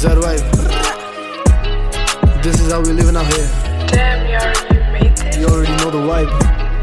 Z-Vibe. This is how we living out here. Damn, you made this. You already know the vibe.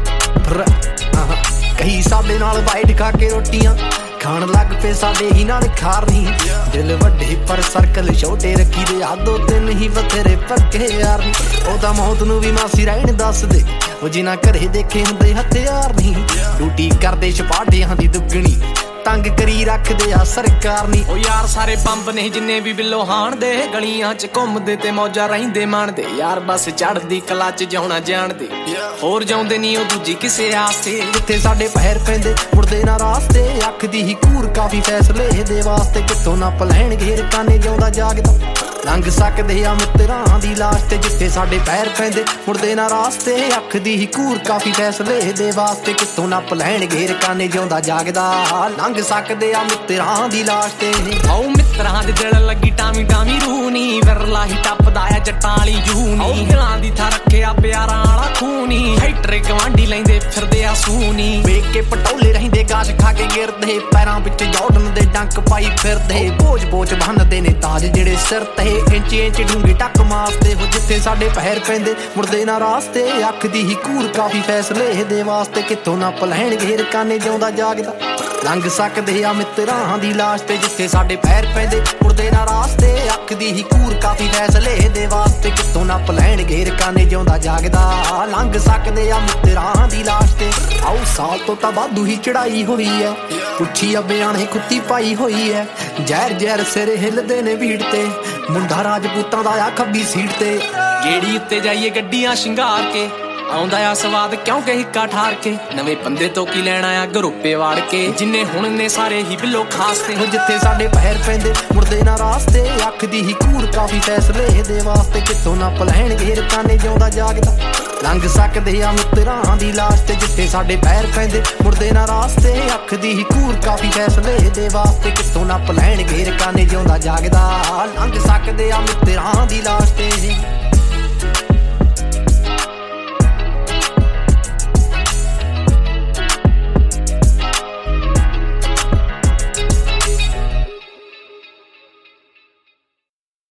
ਕਈ ਸਾਡੇ ਨਾਲ bite ਖਾ ਕੇ ਰੋਟੀਆਂ ਖਾਣ ਲੱਗ ਪਏ ਸਾਡੇ ਹੀ ਨਾਲ ਖਾਰਨੀ ਦਿਲ ਵੱਡੇ ਪਰ ਸਰਕਲ ਛੋਟੇ ਰੱਖੀ ਦੇ ਆਦੋ ਤਿੰਨ ਹੀ ਬਥੇਰੇ ਪੱਕੇ ਯਾਰ ਨੀ ਉਹਦਾ ਮੌਤ ਨੂੰ ਵੀ ਮਾਸੀ ਰਹਿਣ ਦੱਸ ਦੇ ਉਹ ਜਿਨ੍ਹਾਂ ਘਰੇ ਦੇਖੇ ਹੁੰਦੇ ਹਥਿਆਰ ਨਹੀਂ ਡਿਊਟੀ ਕਰਦੇ ਛਪਾਟਿਆਂ ਦੀ ਦੁੱਗਣੀ ਤੰਗ ਕਰੀ ਰੱਖਦੇ ਆ ਸਰਕਾਰ ਨੀ ਉਹ ਯਾਰ ਸਾਰੇ ਬੰਬ ਨੇ ਜਿੰਨੇ ਵੀ ਬਿੱਲੋ ਹਾਣਦੇ ਗਲੀਆਂ ਚ ਘੁੰਮਦੇ ਤੇ ਮੌਜਾਂ ਰਹਿੰਦੇ ਮਾਣਦੇ ਯਾਰ ਬਸ ਚੜ੍ਹਦੀ ਕਲਾ ਚ ਜਿਉਣਾ ਜਾਣਦੇ ਹੋਰ ਜਾਉਂਦੇ ਨਹੀਂ ਉਹ ਦੂਜੀ ਕਿਸੇ ਆਸਤੇ ਜਿੱਥੇ ਸਾਡੇ ਪਹਿਰ ਪੈਂਦੇ ਮੁੜਦੇ ਨਾ ਰਾਸਤੇ ਅੱਖ ਦੀ ਹੀ ਘੂਰ ਕਾਫੀ ਫੈਸਲੇ ਦੇ ਵਾਸਤੇ ਕਿੱਥੋਂ ਨਾ ਪਲੈਣ ਘੇਰ ਕਾਨੇ ਜਿਉਂਦਾ ਜਾਗਦਾ ਲੰਘ ਸਕਦੇ ਆ ਮਿੱਤਰਾਂ ਦੀ ਲਾਸ਼ ਤੇ ਜਿੱਥੇ ਸਾਡੇ ਪੈਰ ਪੈਂਦੇ ਮੁੜਦੇ ਨਾ ਰਾਸਤੇ ਅੱਖ ਦੀ ਹੀ ਘੂਰ ਕਾਫੀ ਫੈਸਲੇ ਦੇ ਵਾਸਤੇ ਕਿੱਥੋਂ ਨਾ ਪਲੈਣ ਘੇਰ ਕਾਨੇ ਜਿਉਂਦਾ ਜਾਗਦਾ ਲੰਘ ਸਕਦੇ ਆ ਮਿੱਤਰਾਂ ਦੀ ਲਾਸ਼ ਤੇ ਆਓ ਮਿੱਤਰਾਂ ਦੇ ਦਿਲ ਲੱਗੀ ਟਾਵੀ ਟਾਵੀ ਰੂਹ ਨੀ ਵਿਰਲਾ ਹੀ ਟੱਪਦਾ ਆ ਜੱਟਾਂ ਵਾਲੀ ਜੂਹ ਨੀ ਦਿਲਾਂ ਦੀ ਥਾਂ ਰੱਖਿਆ ਪਿਆਰਾਂ ਵਾਲਾ ਖੂਨੀ ਹਾਈਟਰ ਗਵਾਂਢੀ ਲੈਂਦੇ ਫਿਰਦੇ ਆ ਸੂਨੀ ਵੇਖ ਕੇ ਪਟੌਲੇ ਰਹਿੰਦੇ ਗਾਸ਼ ਖਾ ਕੇ ਗਿਰਦੇ ਪੈਰਾਂ ਵਿੱਚ ਜੌਰਡਨ ਦੇ ਡੰਕ ਪਾਈ ਫਿਰਦੇ ਬੋਝ ਬੋਝ ਬੰਨਦੇ ਨੇ ਤਾਜ ਜਿਹੜੇ ਸਿਰ ਤੇ ਇੰਚ ਇੰਚ ਡੂੰਗੀ ਟੱਕ ਮਾਰਦੇ ਹੋ ਜਿੱਥੇ ਸਾਡੇ ਪਹਿਰ ਪੈਂਦੇ ਮੁੜਦੇ ਨਾ ਰਾਸਤੇ ਅੱਖ ਦੀ ਹੀ ਘੂਰ ਕਾਫੀ ਫੈਸਲੇ ਦੇ ਵਾਸਤੇ ਕਿੱਥੋਂ ਨਾ ਪਲੈਣ ਘੇਰ ਕਾਨੇ ਜਿਉਂਦਾ ਜਾਗਦਾ ਲੰਘ ਸਕਦੇ ਆ ਮਿੱਤਰਾਂ ਦੀ ਲਾਸ਼ ਤੇ ਜਿੱਥੇ ਸਾਡੇ ਪੈਰ ਪੈਂਦੇ ਮੁੜਦੇ ਨਾ ਰਾਸਤੇ ਅੱਖ ਦੀ ਹੀ ਘੂਰ ਕਾਫੀ ਫੈਸਲੇ ਦੇ ਵਾਸਤੇ ਕਿੱਥੋਂ ਨਾ ਪਲੈਣ ਘੇਰ ਕਾਨੇ ਜਿਉਂਦਾ ਜਾਗਦਾ ਲੰਘ ਸਕਦੇ ਆ ਮਿੱਤਰਾਂ ਦੀ ਲਾਸ਼ ਤੇ ਆਓ ਸਾਲ ਤੋਂ ਤਾਂ ਵਾਧੂ ਹੀ ਚੜਾਈ ਹੋਈ ਐ ਪੁੱਛੀ ਆ ਬਿਆਣੇ ਕੁੱਤੀ ਪਾਈ ਹੋਈ ਐ ਜ਼ਹਿਰ ਜ਼ਹਿਰ ਸਿਰ ਹਿੱਲਦੇ ਨੇ ਭੀੜ ਤੇ ਮੁੰਡਾ ਰਾਜਪੂਤਾਂ ਦਾ ਆ ਖੱਬੀ ਸੀਟ ਤੇ ਗੇੜੀ ਉੱਤੇ ਜਾਈਏ ਗੱਡੀਆਂ ਸ਼ਿੰਗਾਰ ਕੇ ਆਉਂਦਾ ਆ ਸਵਾਦ ਕਿਉਂਕਿ ਹਿੱਕਾ ਠਾਰ ਕੇ ਨਵੇਂ ਬੰਦੇ ਤੋਂ ਕੀ ਲੈਣਾ ਆ ਗਰੁੱਪੇ ਵਾੜ ਕੇ ਜਿੰਨੇ ਹੁਣ ਨੇ ਸਾਰੇ ਹੀ ਬਿੱਲੋ ਖਾਸ ਤੇ ਜਿੱਥੇ ਸਾਡੇ ਪਹਿਰ ਪੈਂਦੇ ਮੁੜਦੇ ਨਾ ਰਾਸਤੇ ਅੱਖ ਦੀ ਹੀ ਘੂਰ ਕਾਫੀ ਫੈਸਲੇ ਦੇ ਵਾਸਤੇ ਕਿੱਥੋਂ ਨਾ ਪਲੈਣ ਘੇਰ ਕਾਨੇ ਜਿਉਂਦਾ ਜਾਗਦਾ ਲੰਘ ਸਕਦੇ ਆ ਮਿੱਤਰਾਂ ਦੀ ਲਾਸ਼ ਤੇ ਜਿੱਥੇ ਸਾਡੇ ਪੈਰ ਪੈਂਦੇ ਮੁੜਦੇ ਨਾ ਰਾਸਤੇ ਅੱਖ ਦੀ ਹੀ ਘੂਰ ਕਾਫੀ ਫੈਸਲੇ ਦੇ ਵਾਸਤੇ ਕਿੱਥੋਂ ਨਾ ਪਲੈਣ ਘੇਰ ਕਾਨੇ ਜਿਉਂਦਾ ਜਾਗਦਾ ਲੰਘ ਸਕਦੇ ਆ ਮਿੱਤਰਾਂ ਦੀ ਲਾਸ਼ ਤੇ